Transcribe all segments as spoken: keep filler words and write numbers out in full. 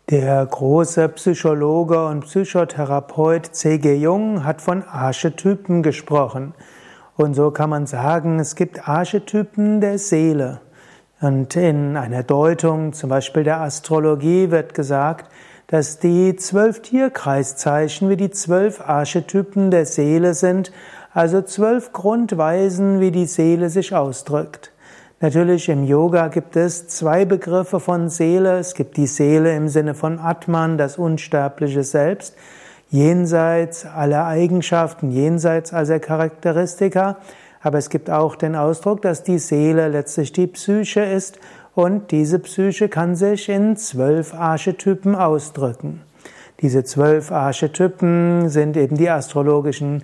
Der große Psychologe und Psychotherapeut C G Jung hat von Archetypen gesprochen. Und so kann man sagen, es gibt Archetypen der Seele. Und in einer Deutung, zum Beispiel der Astrologie, wird gesagt, dass die zwölf Tierkreiszeichen wie die zwölf Archetypen der Seele sind, also zwölf Grundweisen, wie die Seele sich ausdrückt. Natürlich im Yoga gibt es zwei Begriffe von Seele. Es gibt die Seele im Sinne von Atman, das unsterbliche Selbst, jenseits aller Eigenschaften, jenseits aller Charakteristika. Aber es gibt auch den Ausdruck, dass die Seele letztlich die Psyche ist und diese Psyche kann sich in zwölf Archetypen ausdrücken. Diese zwölf Archetypen sind eben die astrologischen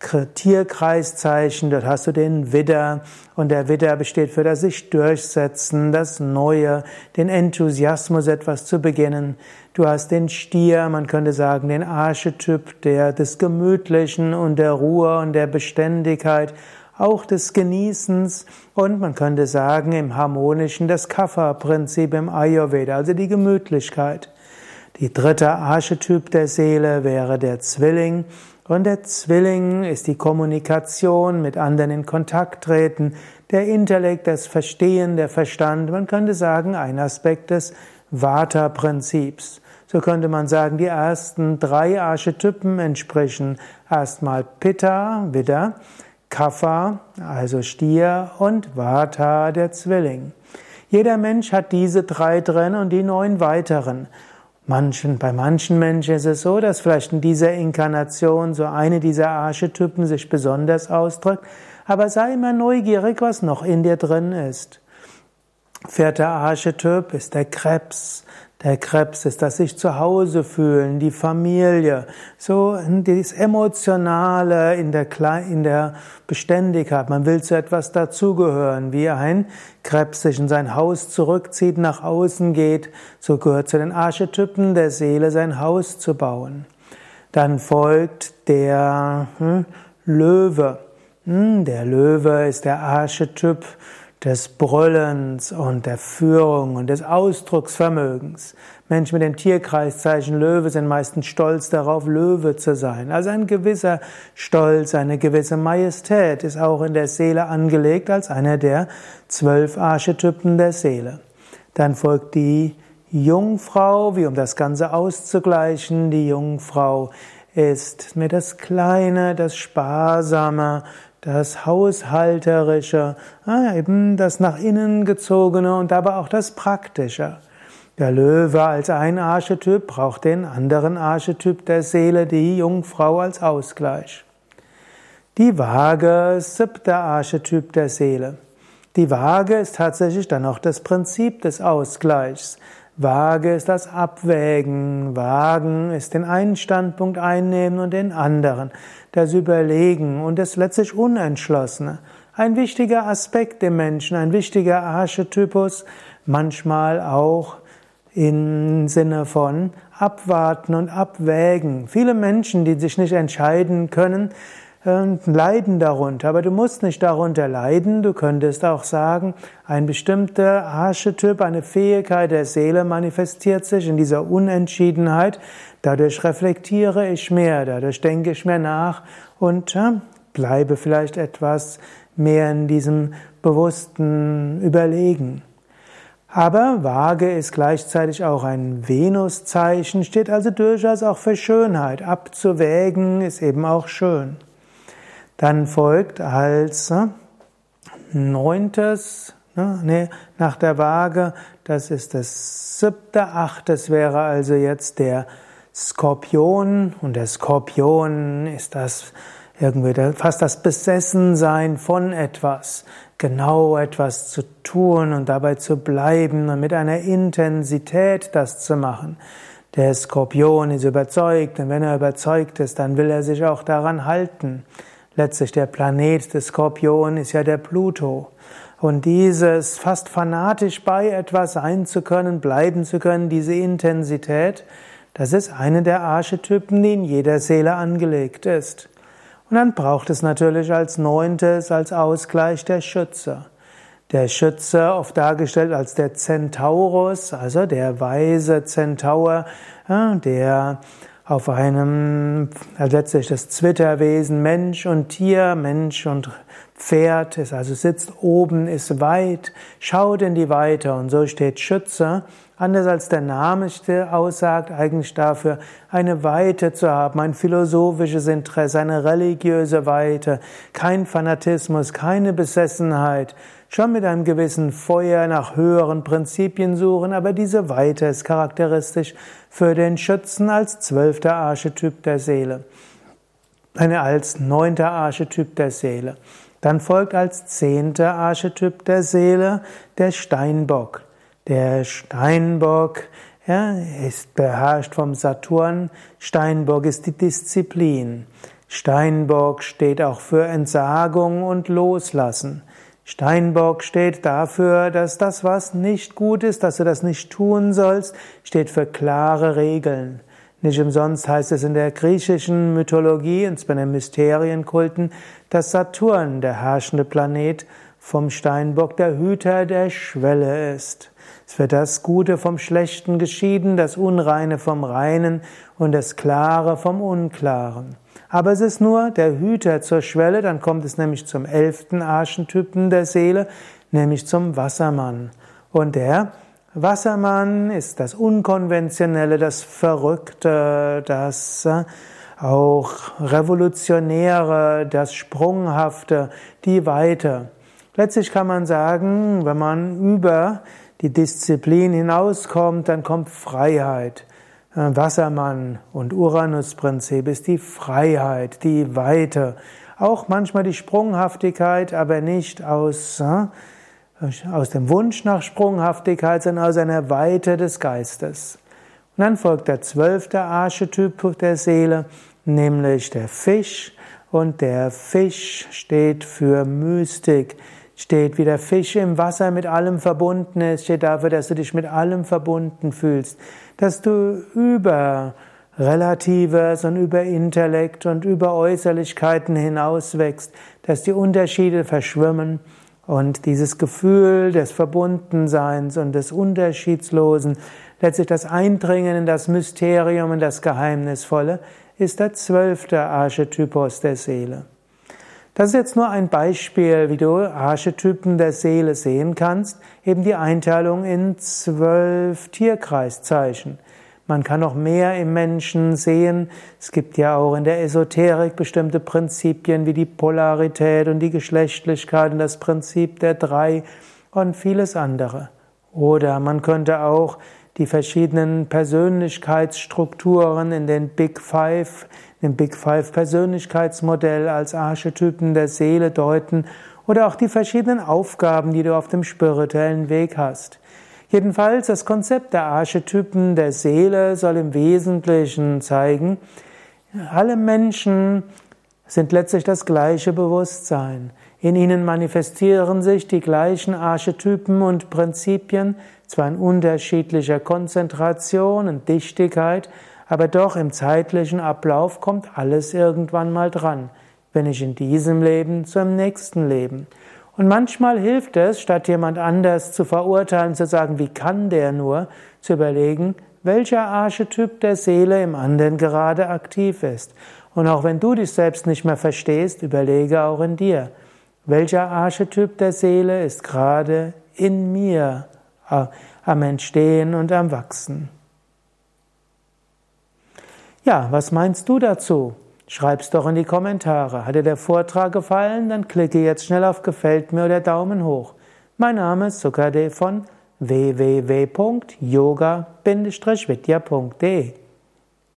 Tierkreiszeichen, dort hast du den Widder und der Widder besteht für das sich durchsetzen, das Neue, den Enthusiasmus etwas zu beginnen. Du hast den Stier, man könnte sagen den Archetyp der des Gemütlichen und der Ruhe und der Beständigkeit, auch des Genießens und man könnte sagen im Harmonischen das Kapha-Prinzip im Ayurveda, also die Gemütlichkeit. Die dritte Archetyp der Seele wäre der Zwilling. Und der Zwilling ist die Kommunikation, mit anderen in Kontakt treten, der Intellekt, das Verstehen, der Verstand. Man könnte sagen, ein Aspekt des Vata-Prinzips. So könnte man sagen, die ersten drei Archetypen entsprechen erstmal Pitta, Widder, Kapha, also Stier und Vata, der Zwilling. Jeder Mensch hat diese drei drin und die neun weiteren. Manchen, bei manchen Menschen ist es so, dass vielleicht in dieser Inkarnation so eine dieser Archetypen sich besonders ausdrückt, aber sei immer neugierig, was noch in dir drin ist. Vierter Archetyp ist der Krebs. Der Krebs ist das sich zu Hause fühlen, die Familie, so das Emotionale in der, in der Beständigkeit. Man will zu etwas dazugehören, wie ein Krebs sich in sein Haus zurückzieht, nach außen geht. So gehört zu den Archetypen der Seele, sein Haus zu bauen. Dann folgt der hm, Löwe. Hm, der Löwe ist der Archetyp des Brüllens und der Führung und des Ausdrucksvermögens. Menschen mit dem Tierkreiszeichen Löwe sind meistens stolz darauf, Löwe zu sein. Also ein gewisser Stolz, eine gewisse Majestät ist auch in der Seele angelegt als einer der zwölf Archetypen der Seele. Dann folgt die Jungfrau, wie um das Ganze auszugleichen. Die Jungfrau ist mir das Kleine, das Sparsame, das Haushalterische, eben das nach innen gezogene und aber auch das Praktische. Der Löwe als ein Archetyp braucht den anderen Archetyp der Seele, die Jungfrau als Ausgleich. Die Waage, siebter Archetyp der Seele. Die Waage ist tatsächlich dann auch das Prinzip des Ausgleichs. Waage ist das Abwägen, Wagen ist den einen Standpunkt einnehmen und den anderen, das Überlegen und das letztlich Unentschlossene. Ein wichtiger Aspekt im Menschen, ein wichtiger Archetypus, manchmal auch im Sinne von Abwarten und Abwägen. Viele Menschen, die sich nicht entscheiden können, leiden darunter, aber du musst nicht darunter leiden, du könntest auch sagen, ein bestimmter Archetyp, eine Fähigkeit der Seele manifestiert sich in dieser Unentschiedenheit, dadurch reflektiere ich mehr, dadurch denke ich mehr nach und ja, bleibe vielleicht etwas mehr in diesem bewussten Überlegen. Aber Waage ist gleichzeitig auch ein Venuszeichen, steht also durchaus auch für Schönheit. Abzuwägen ist eben auch schön. Dann folgt als äh, neuntes, ne, nee, nach der Waage, das ist das siebte, achtes wäre also jetzt der Skorpion. Und der Skorpion ist das irgendwie der, fast das Besessensein von etwas, genau etwas zu tun und dabei zu bleiben und mit einer Intensität das zu machen. Der Skorpion ist überzeugt und wenn er überzeugt ist, dann will er sich auch daran halten. Letztlich der Planet des Skorpion ist ja der Pluto. Und dieses fast fanatisch bei etwas sein zu können, bleiben zu können, diese Intensität, das ist eine der Archetypen, die in jeder Seele angelegt ist. Und dann braucht es natürlich als neuntes, als Ausgleich der Schütze. Der Schütze, oft dargestellt als der Centaurus, also der weise Zentaur, der auf einem, also letztlich das Zwitterwesen Mensch und Tier, Mensch und Pferd ist, also sitzt oben, ist weit, schaut in die Weite und so steht Schütze, anders als der Name aussagt, eigentlich dafür eine Weite zu haben, ein philosophisches Interesse, eine religiöse Weite, kein Fanatismus, keine Besessenheit, schon mit einem gewissen Feuer nach höheren Prinzipien suchen, aber diese Weite ist charakteristisch für den Schützen als zwölfter Archetyp der Seele, als neunter Archetyp der Seele. Dann folgt als zehnter Archetyp der Seele der Steinbock. Der Steinbock ja, ist beherrscht vom Saturn. Steinbock ist die Disziplin. Steinbock steht auch für Entsagung und Loslassen. Steinbock steht dafür, dass das, was nicht gut ist, dass du das nicht tun sollst, steht für klare Regeln. Nicht umsonst heißt es in der griechischen Mythologie, insbesondere in Mysterienkulten, dass Saturn, der herrschende Planet, vom Steinbock der Hüter der Schwelle ist. Es wird das Gute vom Schlechten geschieden, das Unreine vom Reinen und das Klare vom Unklaren. Aber es ist nur der Hüter zur Schwelle, dann kommt es nämlich zum elften Archetypen der Seele, nämlich zum Wassermann. Und der Wassermann ist das Unkonventionelle, das Verrückte, das auch Revolutionäre, das Sprunghafte, die Weite. Letztlich kann man sagen, wenn man über die Disziplin hinauskommt, dann kommt Freiheit. Wassermann und Uranus-Prinzip ist die Freiheit, die Weite. Auch manchmal die Sprunghaftigkeit, aber nicht aus, aus dem Wunsch nach Sprunghaftigkeit, sondern aus einer Weite des Geistes. Und dann folgt der zwölfte Archetyp der Seele, nämlich der Fisch. Und der Fisch steht für Mystik, steht wie der Fisch im Wasser mit allem verbunden ist, steht dafür, dass du dich mit allem verbunden fühlst, dass du über Relatives und über Intellekt und über Äußerlichkeiten hinauswächst, dass die Unterschiede verschwimmen und dieses Gefühl des Verbundenseins und des Unterschiedslosen, letztlich das Eindringen in das Mysterium, in das Geheimnisvolle, ist der zwölfte Archetypus der Seele. Das ist jetzt nur ein Beispiel, wie du Archetypen der Seele sehen kannst, eben die Einteilung in zwölf Tierkreiszeichen. Man kann noch mehr im Menschen sehen. Es gibt ja auch in der Esoterik bestimmte Prinzipien wie die Polarität und die Geschlechtlichkeit und das Prinzip der Drei und vieles andere. Oder man könnte auch die verschiedenen Persönlichkeitsstrukturen in den Big Five, dem Big Five Persönlichkeitsmodell als Archetypen der Seele deuten oder auch die verschiedenen Aufgaben, die du auf dem spirituellen Weg hast. Jedenfalls, das Konzept der Archetypen der Seele soll im Wesentlichen zeigen, alle Menschen sind letztlich das gleiche Bewusstsein. In ihnen manifestieren sich die gleichen Archetypen und Prinzipien, zwar in unterschiedlicher Konzentration und Dichtigkeit, aber doch im zeitlichen Ablauf kommt alles irgendwann mal dran. Wenn nicht in diesem Leben, so im nächsten Leben. Und manchmal hilft es, statt jemand anders zu verurteilen, zu sagen, wie kann der nur, zu überlegen, welcher Archetyp der Seele im anderen gerade aktiv ist. Und auch wenn du dich selbst nicht mehr verstehst, überlege auch in dir, welcher Archetyp der Seele ist gerade in mir am Entstehen und am Wachsen. Ja, was meinst du dazu? Schreib's doch in die Kommentare. Hat dir der Vortrag gefallen? Dann klicke jetzt schnell auf Gefällt mir oder Daumen hoch. Mein Name ist Sukadev von w w w punkt yoga Bindestrich vidya punkt de